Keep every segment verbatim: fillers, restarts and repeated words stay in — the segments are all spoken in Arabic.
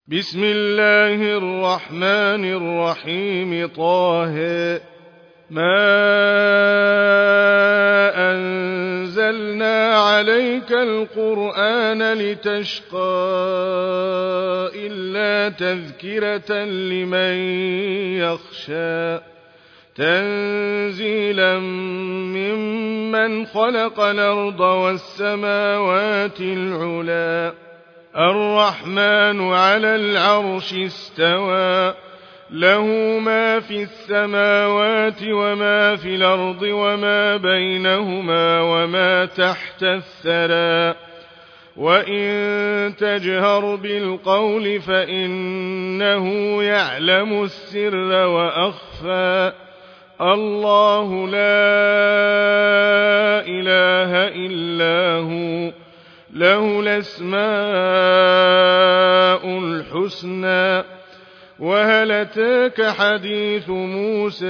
بسم الله الرحمن الرحيم. طه ما أنزلنا عليك القرآن لتشقى إلا تذكرة لمن يخشى تنزيلا ممن خلق الأرض والسماوات العلى الرحمن على العرش استوى له ما في السماوات وما في الأرض وما بينهما وما تحت الثرى وإن تجهر بالقول فإنه يعلم السر وأخفى الله لا إله إلا هو له الأسماء الحسنى. وهل أتاك حديث موسى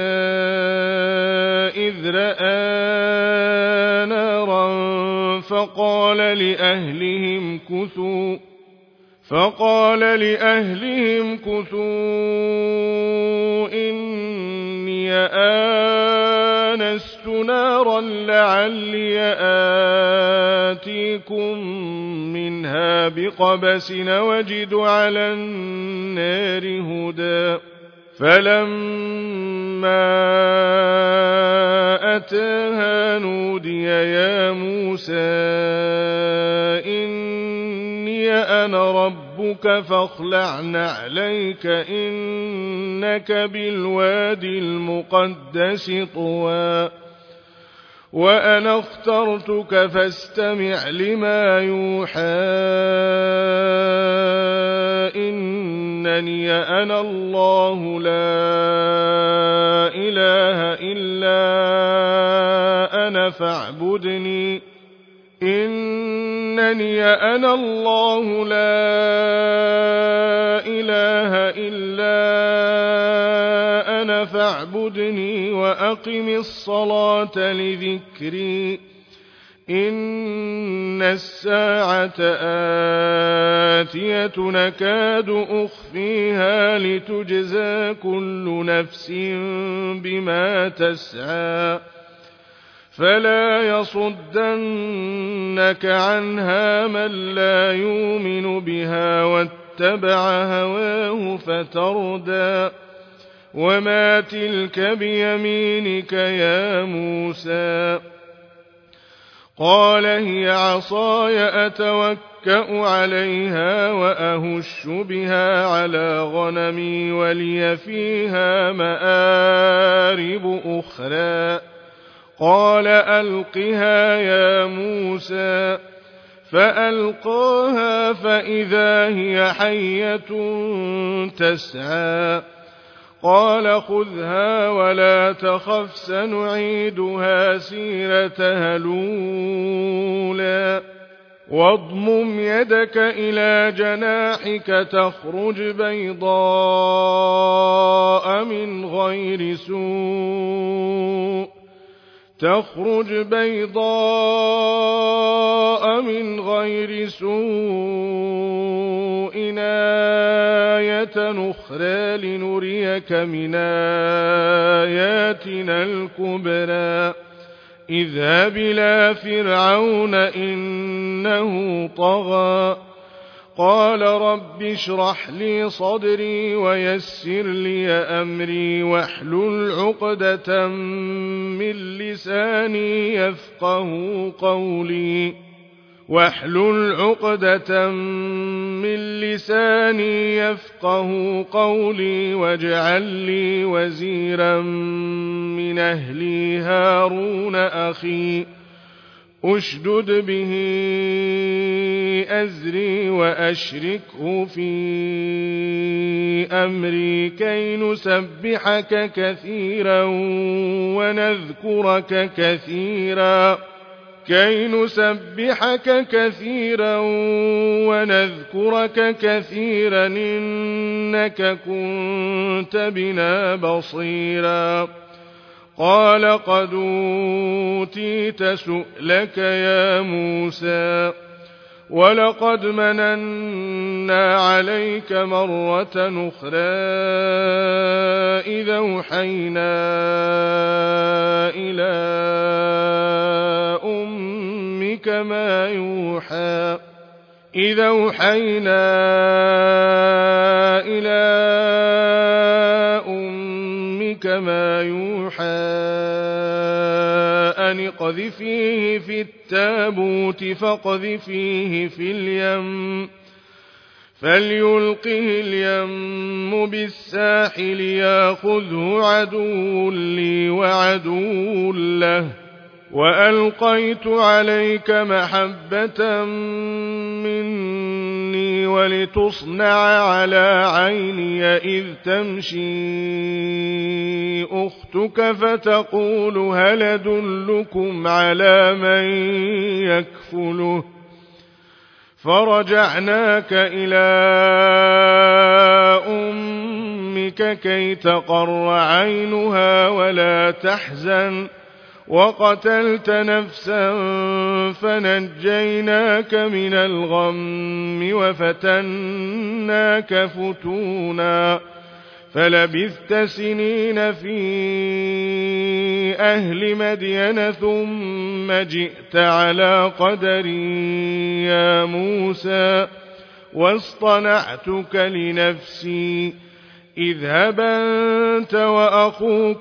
إذ رأى نارا فقال لأهلهم كثوا فقال لأهلهم كثوا إني آنست نارا لعلي آتيكم منها بقبس وجد على النار هدى. فلما أتاها نودي يا موسى إني أنا ربك فاخلع نعليك إنك بالوادي المقدس طوى وأنا اخترتك فاستمع لما يوحى إنني أنا الله لا إله إلا أنا فاعبدني إنني أنا الله لا إله إلا أنا فاعبدني وأقم الصلاة لذكري إن الساعة آتية نكاد أخفيها لتجزى كل نفس بما تسعى فلا يصدنك عنها من لا يؤمن بها واتبع هواه فتردى. وما تلك بيمينك يا موسى قال هي عصاي أتوكأ عليها وأهش بها على غنمي ولي فيها مآرب أخرى قال ألقها يا موسى فألقاها فإذا هي حية تسعى قال خذها ولا تخف سنعيدها سيرتها الأولى واضمم يدك إلى جناحك تخرج بيضاء من غير سوء تخرج بيضاء من غير سوء آية أخرى لنريك من آياتنا الكبرى اذهب إلى فرعون إنه طغى قال رب اشرح لي صدري ويسر لي أمري واحلل عقدة من لساني يفقه قولي واحلل عقدة من لساني يفقه قولي واجعل لي وزيرا من أهلي هارون أخي أشدد به أزري وأشركه في أمري كي نسبحك كثيرا ونذكرك كثيرا كي نسبحك كثيرا ونذكرك كثيرا إنك كنت بنا بصيرا قال قد أوتيت سؤلك يا موسى ولقد مننا عليك مرة أخرى إذا أوحينا إلى أمك ما يوحى إذا أوحينا إلى أمك ما يوحى أن اقذفيه في التابوت فاقذفيه في اليم فليلقه اليم بالساحل ياخذه عدو لي وعدو له وألقيت عليك محبة مني ولتصنع على عيني إذ تمشي أختك فتقول هل أدلكم على من يكفله فرجعناك إلى أمك كي تقر عينها ولا تحزن وقتلت نفسا فنجيناك من الغم وفتناك فتونا فلبثت سنين في أهل مدين ثم جئت على قدري يا موسى واصطنعتك لنفسي اذهب أنت وأخوك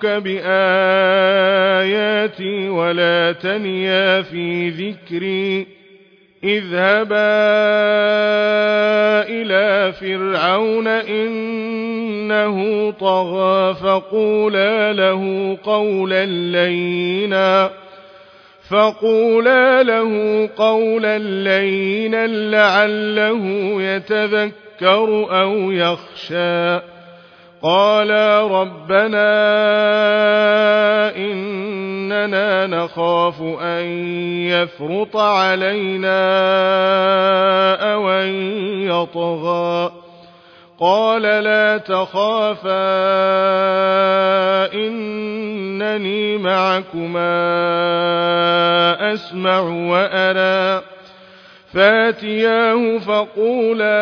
بآياتي ولا تنيا في ذكري اذهبا إلى فرعون إنه طغى فقولا له قولا لينا فقولا له قولا لينا لعله يتذكر أو يخشى قالا ربنا إننا نخاف أن يفرط علينا أو أن يطغى قال لا تخافا إنني معكما أسمع وأرى فاتياه فقولا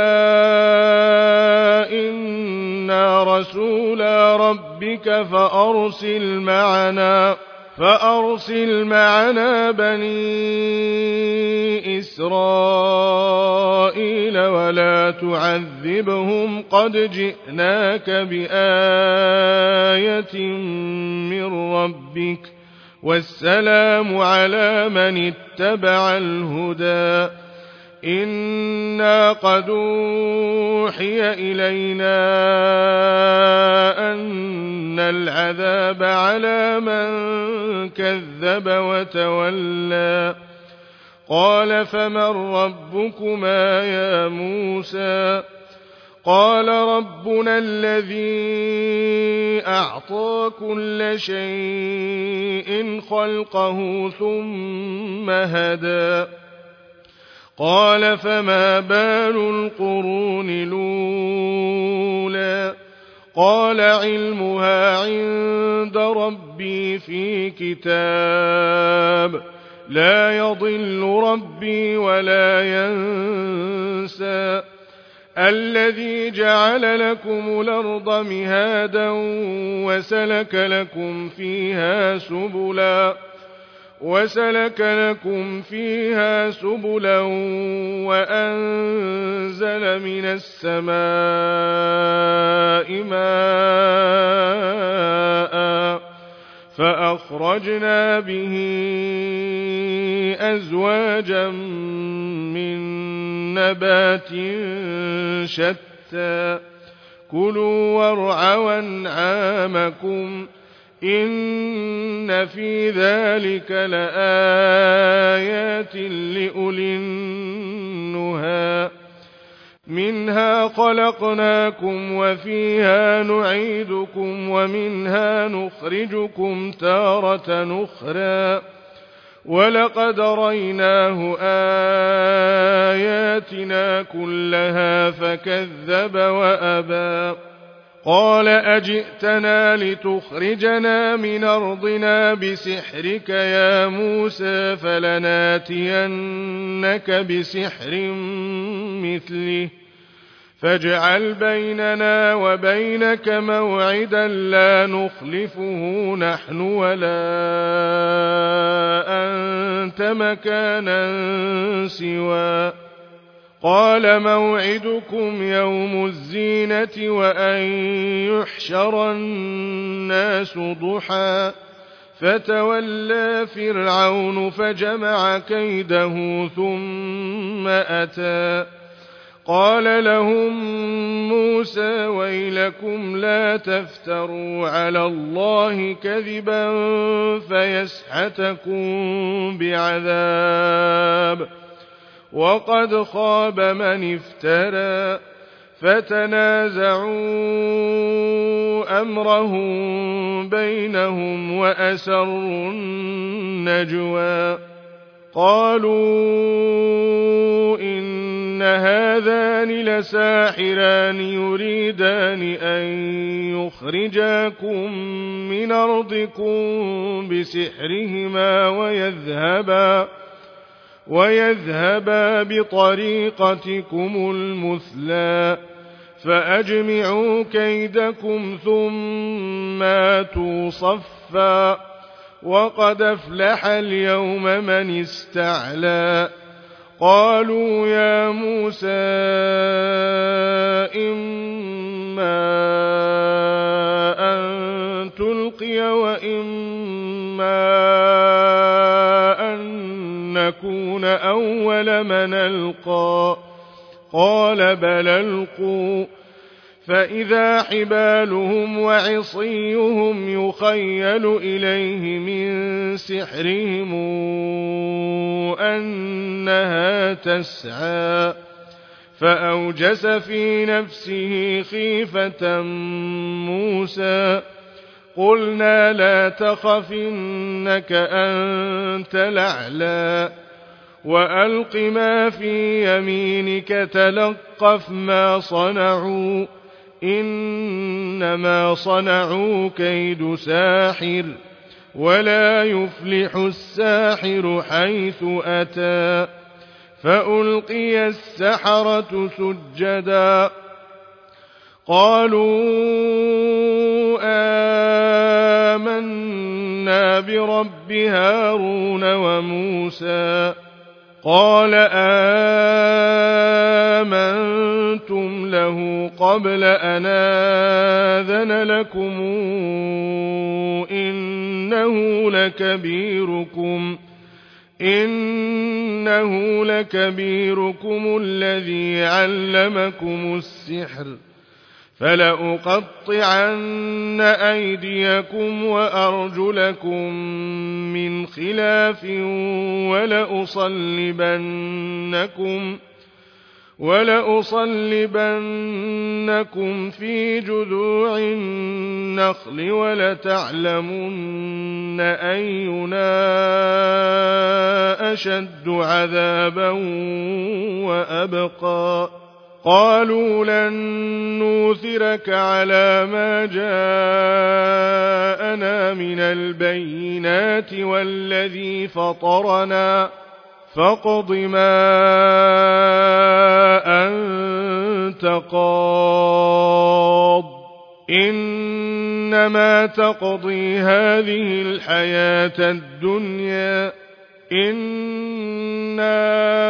إنا رسولا ربك فأرسل معنا فأرسل معنا بني إسرائيل ولا تعذبهم قد جئناك بآية من ربك والسلام على من اتبع الهدى إنا قد أوحي إلينا أن العذاب على من كذب وتولى قال فمن ربكما يا موسى قال ربنا الذي أعطى كل شيء خلقه ثم هدى قال فما بال القرون الأولى قال علمها عند ربي في كتاب لا يضل ربي ولا ينسى الذي جعل لكم الأرض مهادا وسلك لكم فيها سبلا وسلك لكم فيها سبلا وأنزل من السماء ماء فأخرجنا به أزواجا من نبات شتى كلوا وارعوا أنعامكم إن في ذلك لآيات لأولي النهى منها خلقناكم وفيها نعيدكم ومنها نخرجكم تارة أخرى ولقد ريناه آياتنا كلها فكذب وأبى قال أجئتنا لتخرجنا من أرضنا بسحرك يا موسى فلناتينك بسحر مثله فاجعل بيننا وبينك موعدا لا نخلفه نحن ولا أنت مكانا سوى قال موعدكم يوم الزينة وأن يحشر الناس ضحى فتولى فرعون فجمع كيده ثم أتى قال لهم موسى ويلكم لا تفتروا على الله كذبا فيسحتكم بعذاب وقد خاب من افترى فتنازعوا أمرهم بينهم وأسروا النجوى قالوا إن هذان لساحران يريدان أن يخرجاكم من أرضكم بسحرهما ويذهبا ويذهبا بطريقتكم المثلى فأجمعوا كيدكم ثم آتوا صفا وقد أفلح اليوم من استعلى قالوا يا موسى إما أن تلقي وإما أن نكون أول من ألقى قال بل ألقوا فإذا حبالهم وعصيهم يخيل إليه من سحرهم أنها تسعى فأوجس في نفسه خيفة موسى قلنا لا تخف إنك أنت الأعلى وألق ما في يمينك تلقف ما صنعوا إنما صنعوا كيد ساحر ولا يفلح الساحر حيث أتى فألقي السحرة سجدا قالوا آمنا برب هارون وموسى قال آمنتم له قبل أن آذن لكم إنه لكبيركم إنه لكبيركم الذي علمكم السحر فلأقطعن أيديكم وأرجلكم من خلاف ولأصلبنكم ولأصلبنكم في جذوع النخل ولتعلمن أينا أشد عذابا وأبقى قالوا لن نوثرك على ما جاءنا من البينات والذي فطرنا فاقض ما أنت قاض إنما تقضي هذه الحياة الدنيا إنا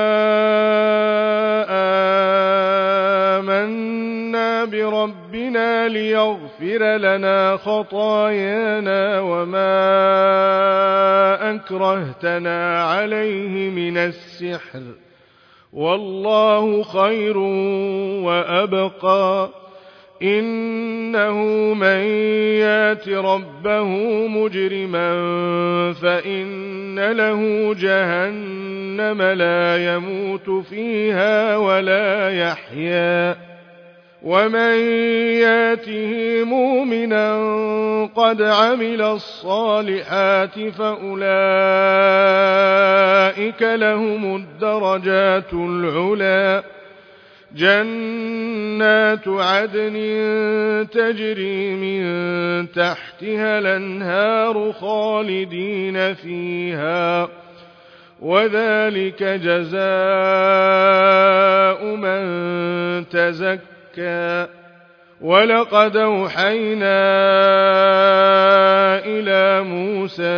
آمنا بربنا ليغفر لنا خطايانا وما أكرهتنا عليه من السحر والله خير وأبقى إنه من يات ربه مجرما فإن له جهنم لا يموت فيها ولا يحيا ومن ياته مؤمنا قد عمل الصالحات فأولئك لهم الدرجات العلى جنات جنات عدن تجري من تحتها الأنهار خالدين فيها وذلك جزاء من تزكى ولقد أوحينا إلى موسى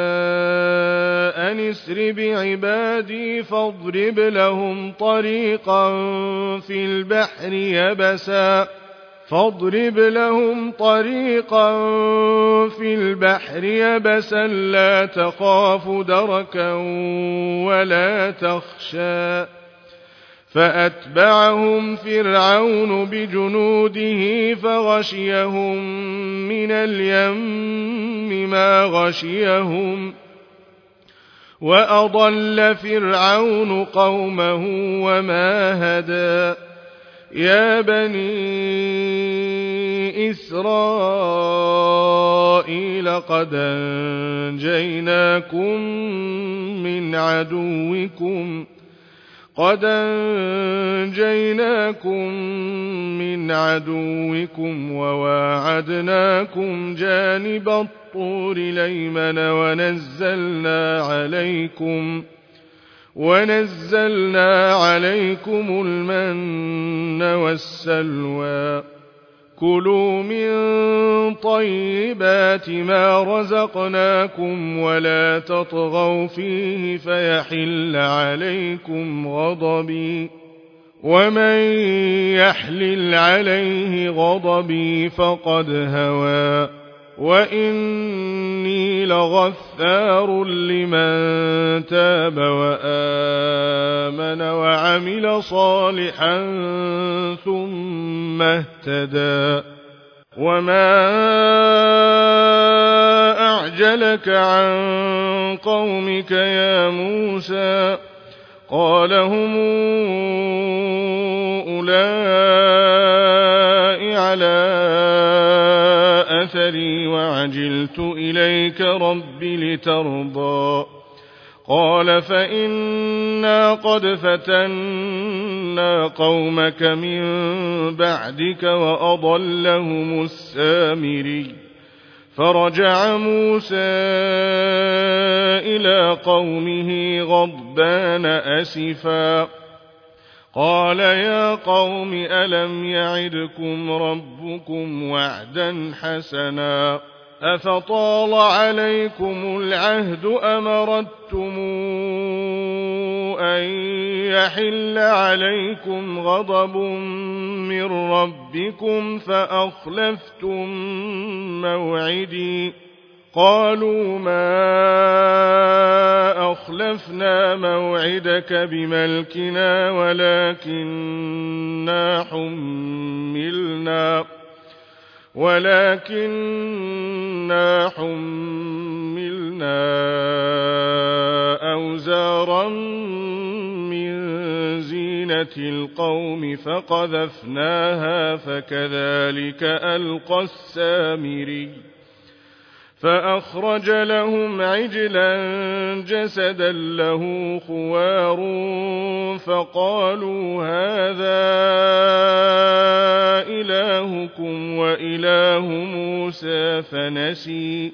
أن اسر بعبادي فاضرب لهم طريقا في البحر يبسا فاضرب لهم طريقا في البحر يبسا لا تخاف دركا ولا تخشى فأتبعهم فرعون بجنوده فغشيهم من اليم ما غشيهم وأضل فرعون قومه وما هدى يا بني إسرائيل قد أنجيناكم من عدوكم قد أنجيناكم من عدوكم وواعدناكم جانب الطور الأيمن ونزلنا عليكم ونزلنا عليكم المن والسلوى كلوا من طيبات ما رزقناكم ولا تطغوا فيه فيحل عليكم غضبي ومن يحلل عليه غضبي فقد هوى وإني لغفار لمن تاب وآمن وعمل صالحا ثم اهتدى وما أعجلك عن قومك يا موسى قال هم أولئك على أثري وعجلت إليك رب لترضى قال فإنا قد فتنا قومك من بعدك وأضلهم السامري فرجع موسى إلى قومه غضبان أسفا قال يا قوم ألم يعدكم ربكم وعدا حسنا أفطال عليكم العهد أم أردتم أن يحل عليكم غضب من ربكم فأخلفتم موعدي قالوا ما أخلفنا موعدك بملكنا ولكننا حملنا ولكننا حملنا أوزارا من زينة القوم فقذفناها فكذلك ألقى السامري فأخرج لهم عجلا جسدا له خوار فقالوا هذا إلهكم وإله موسى فنسي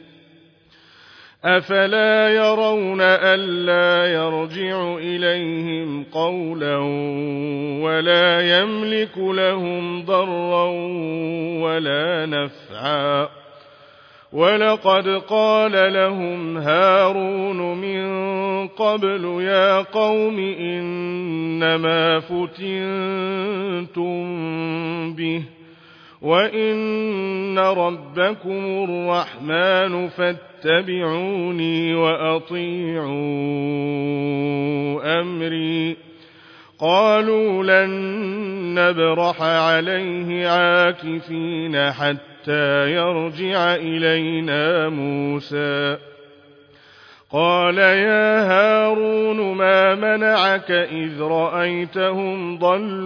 أفلا يرون ألا يرجع إليهم قولا ولا يملك لهم ضرا ولا نفعا ولقد قال لهم هارون من قبل يا قوم إنما فتنتم به وإن ربكم الرحمن فاتبعوني وأطيعوا أمري قالوا لن نبرح عليه عاكفين حتى يرجع إلينا موسى قال يا هارون ما منعك إذ رأيتهم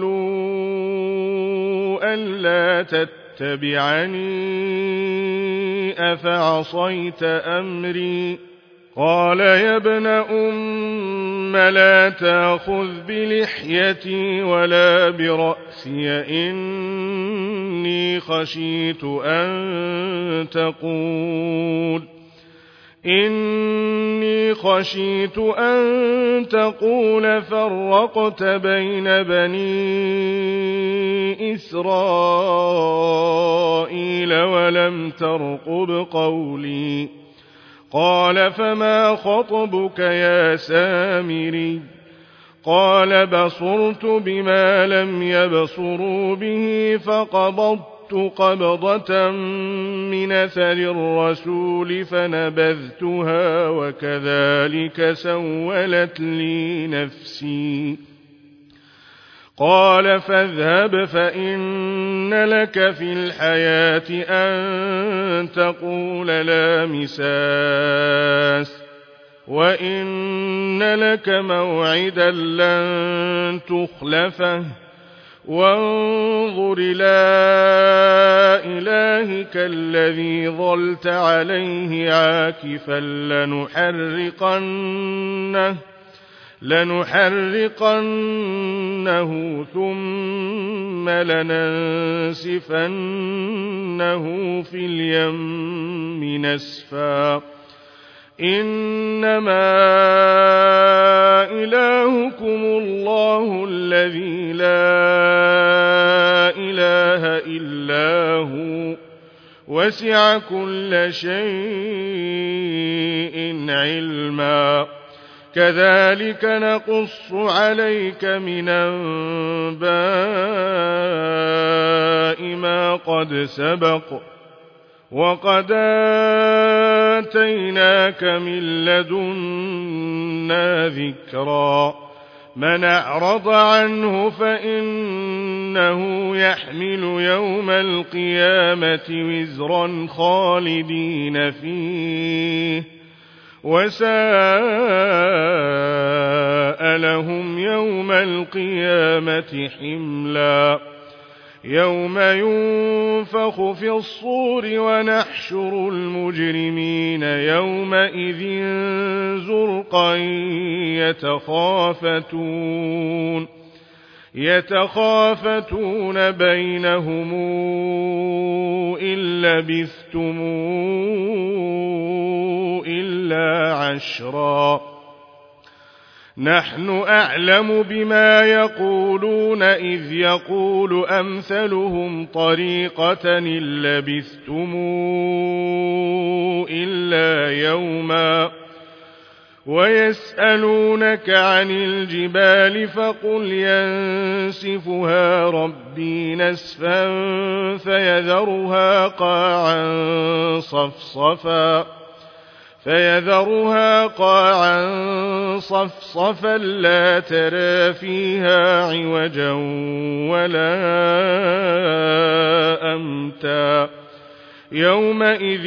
ضلوا ألا تتبعني أفعصيت أمري قال يا ابن أم لا تأخذ بلحيتي ولا برأسي إني خشيت أن تقول إني خشيت أن تقول فرقت بين بني إسرائيل ولم ترقب قولي قال فما خطبك يا سامري قال بصرت بما لم يبصروا به فقبضت قبضة من أثر الرسول فنبذتها وكذلك سولت لي نفسي قال فاذهب فإن لك في الحياة أن تقول لا مساس وإن لك موعدا لن تخلفه وانظر إلى إلهك الذي ظلت عليه عاكفا لنحرقنه لنحرقنه ثم لننسفنه في اليم نسفا إنما إلهكم الله الذي لا إله إلا هو وسع كل شيء علما كذلك نقص عليك من أنباء ما قد سبق وقد آتيناك من لدنا ذكرا من أعرض عنه فإنه يحمل يوم القيامة وزرا خالدين فيه وساء لهم يوم القيامة حملا يوم ينفخ في الصور ونحشر المجرمين يومئذ زرقا يتخافتون يتخافتون بينهم إن لبثتم إلا عشرا نحن أعلم بما يقولون إذ يقول أمثلهم طريقة إن لبثتم إلا يوما ويسألونك عن الجبال فقل ينسفها ربي نسفا فيذرها قاعا صفصفا فيذرها قاعا صفصفا لا ترى فيها عوجا ولا أمتا يومئذ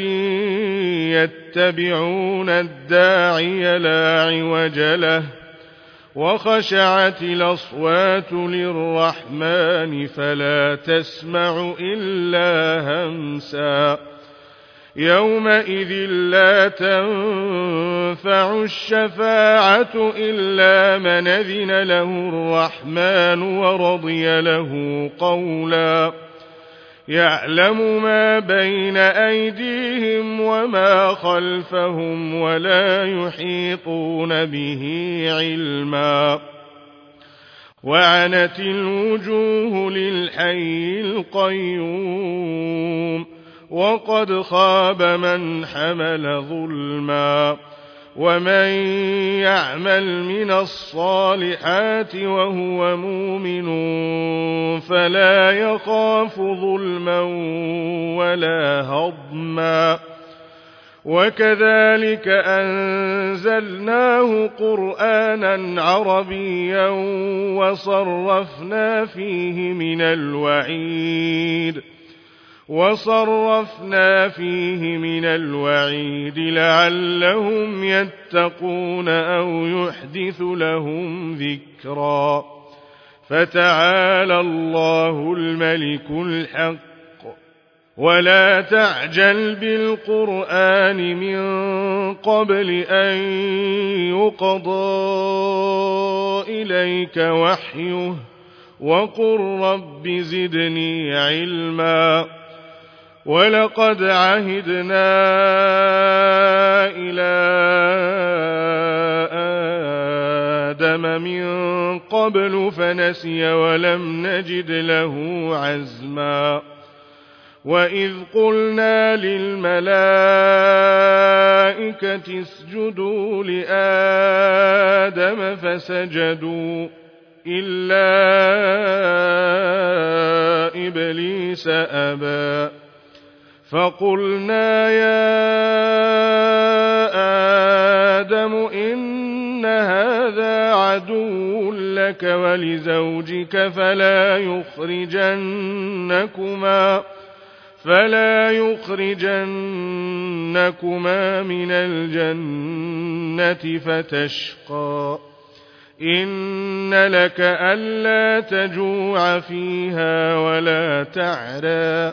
يتبعون الداعي لا عوج له وخشعت الأصوات للرحمن فلا تسمع إلا همسا يومئذ لا تنفع الشفاعة إلا من أذن له الرحمن ورضي له قولا يعلم ما بين أيديهم وما خلفهم ولا يحيطون به علما وعنت الوجوه للحي القيوم وقد خاب من حمل ظلما ومن يعمل من الصالحات وهو مؤمن فلا يخاف ظلما ولا هضما وكذلك أنزلناه قرآنا عربيا وصرفنا فيه من الوعيد وصرفنا فيه من الوعيد لعلهم يتقون أو يحدث لهم ذكرا فتعالى الله الملك الحق ولا تعجل بالقرآن من قبل أن يقضى إليك وحيه وقل رب زدني علما ولقد عهدنا إلى آدم من قبل فنسي ولم نجد له عزما وإذ قلنا للملائكة اسجدوا لآدم فسجدوا إلا إبليس أبى فقلنا يا آدم إن هذا عدو لك ولزوجك فلا يخرجنكما فلا يخرجنكما من الجنة فتشقى إن لك ألا تجوع فيها ولا تعرى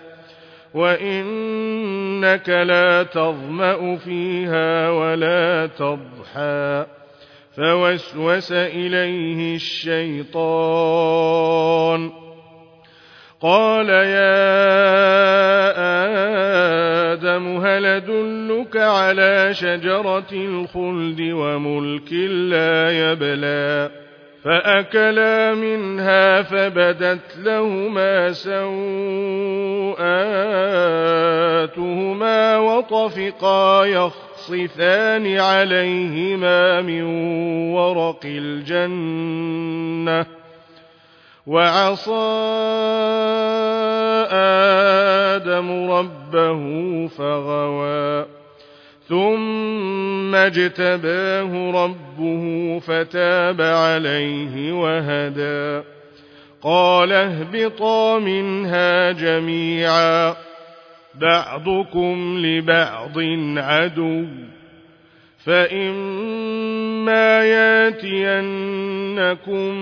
وإنك لا تظمأ فيها ولا تضحى فوسوس إليه الشيطان قال يا آدم هل أدلك على شجرة الخلد وملك لا يبلى فأكلا منها فبدت لهما سوآتهما وطفقا يخصفان عليهما من ورق الجنة وعصى آدم ربه فغوى ثم اجتباه ربه فتاب عليه وهدى قال اهبطا منها جميعا بعضكم لبعض عدو فإما ياتينكم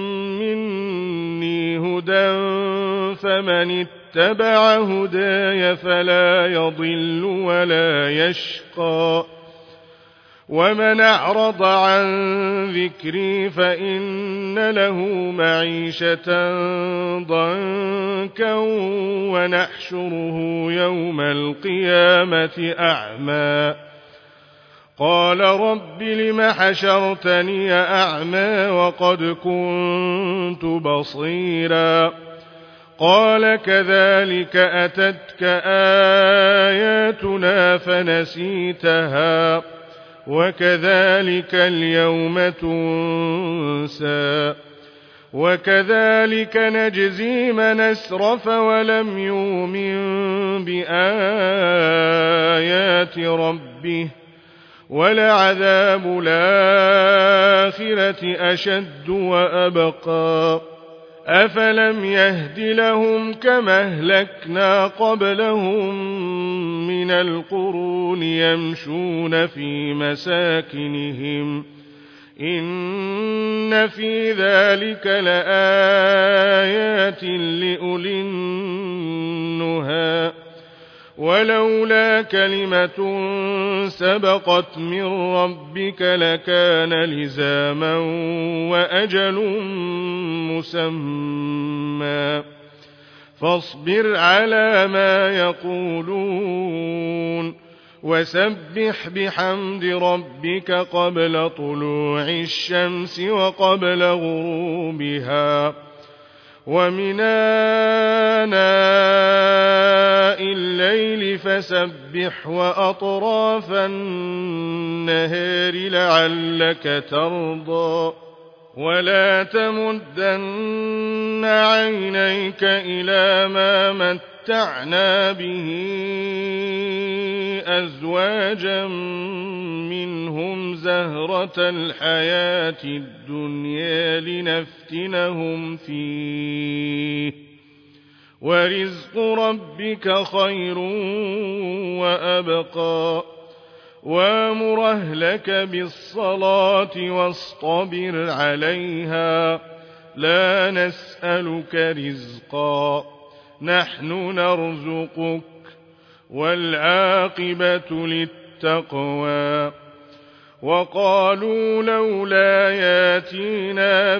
مني هدى فمن اتبع هداي فلا يضل ولا يشقى ومن أعرض عن ذكري فإن له معيشة ضنكا ونحشره يوم القيامة أعمى قال رب لم حشرتني أعمى وقد كنت بصيرا قال كذلك أتتك آياتنا فنسيتها وكذلك اليوم تنسى وكذلك نجزي من أسرف ولم يؤمن بآيات ربه ولعذاب الآخرة أشد وأبقى أفلم يهد لهم كما أهلكنا قبلهم من القرون يمشون في مساكنهم إن في ذلك لآيات لأولي النهى ولولا كلمة سبقت من ربك لكان لزاما وأجل مسمى فاصبر على ما يقولون وسبح بحمد ربك قبل طلوع الشمس وقبل غروبها ومن آناء الليل فسبح وأطراف النهار لعلك ترضى ولا تمدن عينيك إلى ما متعنا به أزواجا منهم زهرة الحياة الدنيا لنفتنهم فيه ورزق ربك خير وأبقى وامر أهلك بالصلاة واصطبر عليها لا نسألك رزقا نحن نرزقك والعاقبة للتقوى وقالوا لولا ياتينا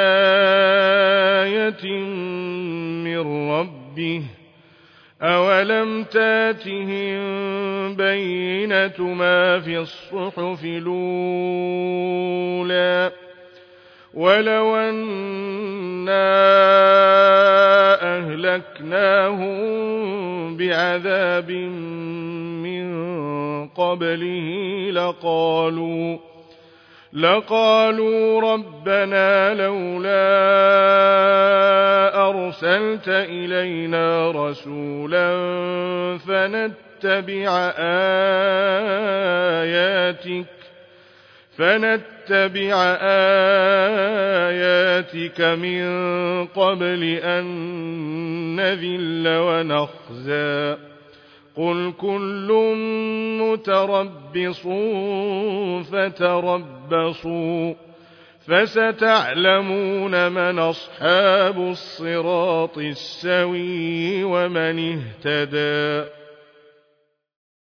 بآية من ربه أولم تاتهم بينة ما في الصحف الأولى ولو أنا أهلكناهم بعذاب من قبله لقالوا لقالوا ربنا لولا أرسلت إلينا رسولا فنتبع آياتك فنتبع آياتك من قبل أن نذل ونخزى قل كل متربص فتربصوا فستعلمون من أصحاب الصراط السوي ومن اهتدى.